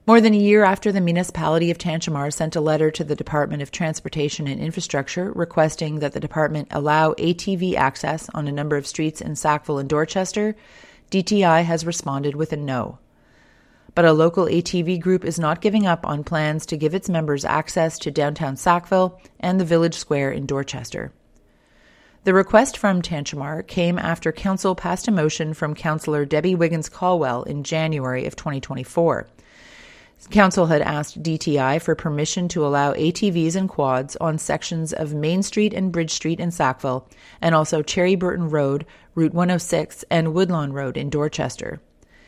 More than a year after the municipality of Tantramar sent a letter to the Department of Transportation and Infrastructure requesting that the department allow ATV access on a number of streets in Sackville and Dorchester, DTI has responded with a no. But a local ATV group is not giving up on plans to give its members access to downtown Sackville and the Village Square in Dorchester. The request from Tantramar came after Council passed a motion from Councillor Debbie Wiggins-Caldwell in January of 2024. Council had asked DTI for permission to allow ATVs and quads on sections of Main Street and Bridge Street in Sackville, and also Cherry Burton Road, Route 106, and Woodlawn Road in Dorchester.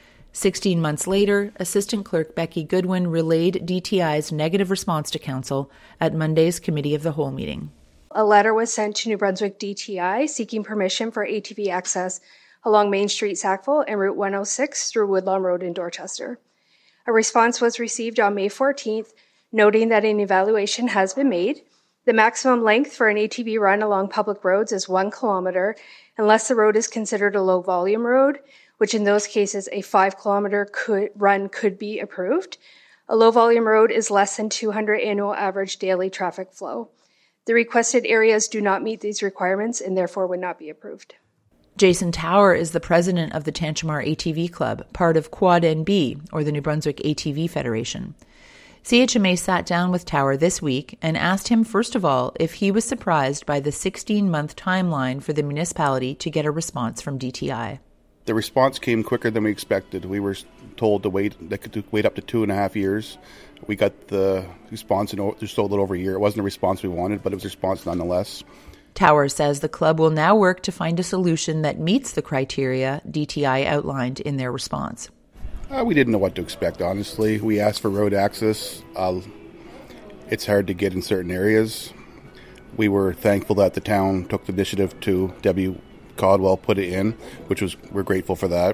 16 months later, Assistant Clerk Becky Goodwin relayed DTI's negative response to Council at Monday's Committee of the Whole meeting. A letter was sent to New Brunswick DTI seeking permission for ATV access along Main Street, Sackville, and Route 106 through Woodlawn Road in Dorchester. A response was received on May 14th, noting that an evaluation has been made. The maximum length for an ATV run along public roads is 1 kilometer, unless the road is considered a low-volume road, which in those cases a 5-kilometer run could be approved. A low-volume road is less than 200 annual average daily traffic flow. The requested areas do not meet these requirements and therefore would not be approved. Jason Tower is the president of the Tantramar ATV Club, part of Quad NB, or the New Brunswick ATV Federation. CHMA sat down with Tower this week and asked him, first of all, if he was surprised by the 16-month timeline for the municipality to get a response from DTI. The response came quicker than we expected. We were told to wait up to 2.5 years. We got the response in just a little over a year. It wasn't a response we wanted, but it was a response nonetheless. Tower says the club will now work to find a solution that meets the criteria DTI outlined in their response. We didn't know what to expect, honestly. We asked for road access. It's hard to get in certain areas. We were thankful that the town took the initiative to Debbie Caldwell put it in, we're grateful for that.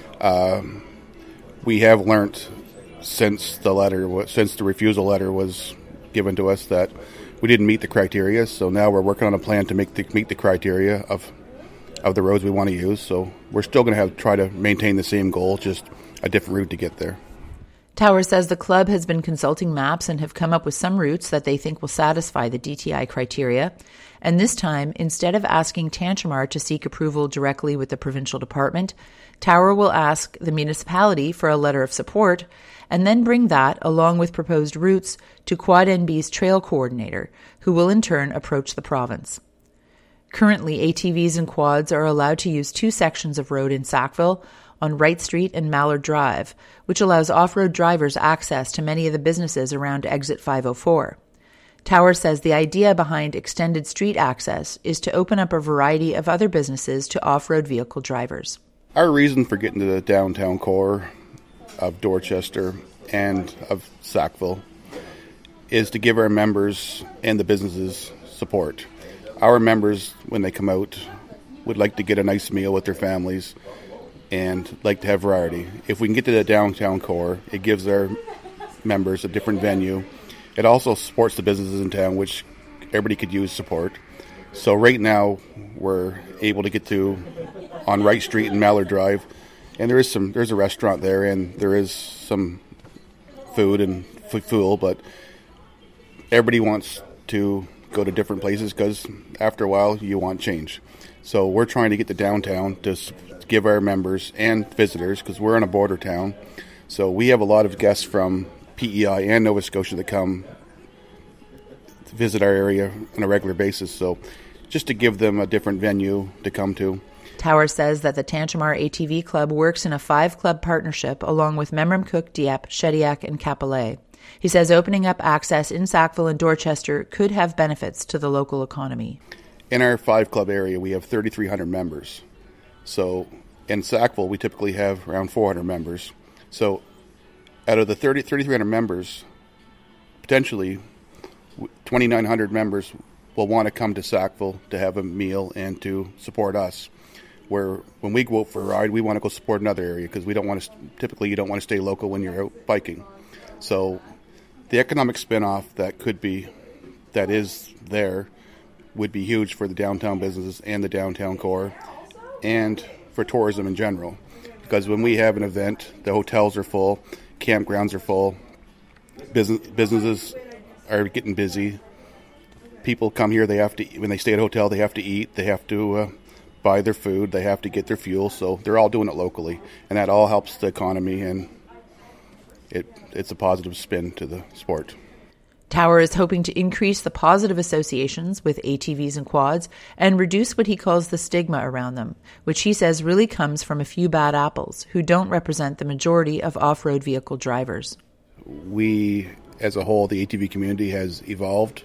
We have learnt since the refusal letter was given to us that we didn't meet the criteria, so now we're working on a plan to meet the criteria of the roads we want to use. So we're still going to try to maintain the same goal, just a different route to get there. Tower says the club has been consulting maps and have come up with some routes that they think will satisfy the DTI criteria. And this time, instead of asking Tantramar to seek approval directly with the provincial department, Tower will ask the municipality for a letter of support and then bring that, along with proposed routes, to Quad NB's trail coordinator, who will in turn approach the province. Currently, ATVs and quads are allowed to use 2 sections of road in Sackville, on Wright Street and Mallard Drive, which allows off-road drivers access to many of the businesses around Exit 504. Tower says the idea behind extended street access is to open up a variety of other businesses to off-road vehicle drivers. Our reason for getting to the downtown core of Dorchester and of Sackville is to give our members and the businesses support. Our members, when they come out, would like to get a nice meal with their families and like to have variety. If we can get to the downtown core, it gives our members a different venue. It also supports the businesses in town, which everybody could use support. So right now, we're able to get to on Wright Street and Mallard Drive, and there's a restaurant there, and there is some food and fuel, but everybody wants to go to different places because after a while, you want change. So we're trying to get to downtown to give our members and visitors, because we're in a border town. So we have a lot of guests from PEI and Nova Scotia that come to visit our area on a regular basis. So just to give them a different venue to come to. Tower says that the Tantramar ATV Club works in a 5-club partnership along with Memramcook, Dieppe, Shediac, and Capillet. He says opening up access in Sackville and Dorchester could have benefits to the local economy. In our 5-club area, we have 3,300 members. So in Sackville, we typically have around 400 members. So out of the 3,300 members, potentially 2,900 members will want to come to Sackville to have a meal and to support us. Where when we go out for a ride, we want to go support another area because you don't want to stay local when you're out biking. So the economic spin-off that is there would be huge for the downtown businesses and the downtown core and for tourism in general. Because when we have an event, the hotels are full, campgrounds are full, Businesses are getting busy. People come here, they have to, when they stay at a hotel, they have to eat, they have to buy their food, they have to get their fuel, so they're all doing it locally. And that all helps the economy, and it's a positive spin to the sport. Tower is hoping to increase the positive associations with ATVs and quads and reduce what he calls the stigma around them, which he says really comes from a few bad apples who don't represent the majority of off-road vehicle drivers. We, as a whole, the ATV community has evolved.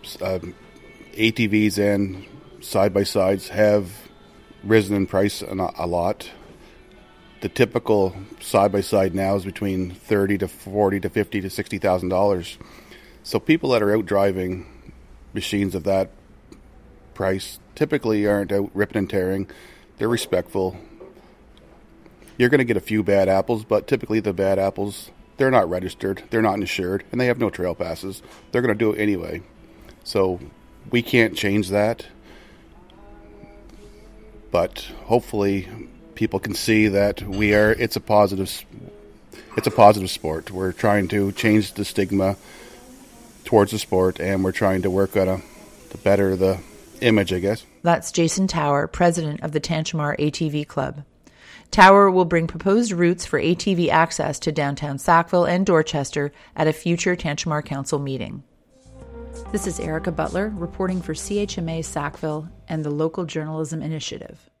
ATVs and side-by-sides have risen in price a lot. The typical side-by-side now is between $30,000 to $40,000 to $50,000 to $60,000. So people that are out driving machines of that price typically aren't out ripping and tearing. They're respectful. You're going to get a few bad apples, but typically the bad apples, they're not registered, they're not insured, and they have no trail passes. They're going to do it anyway. So we can't change that. But hopefully people can see that it's a positive sport. We're trying to change the stigma towards the sport, and we're trying to work on to better the image, I guess. That's Jason Tower, president of the Tantramar ATV Club. Tower will bring proposed routes for ATV access to downtown Sackville and Dorchester at a future Tantramar Council meeting. This is Erica Butler reporting for CHMA Sackville and the Local Journalism Initiative.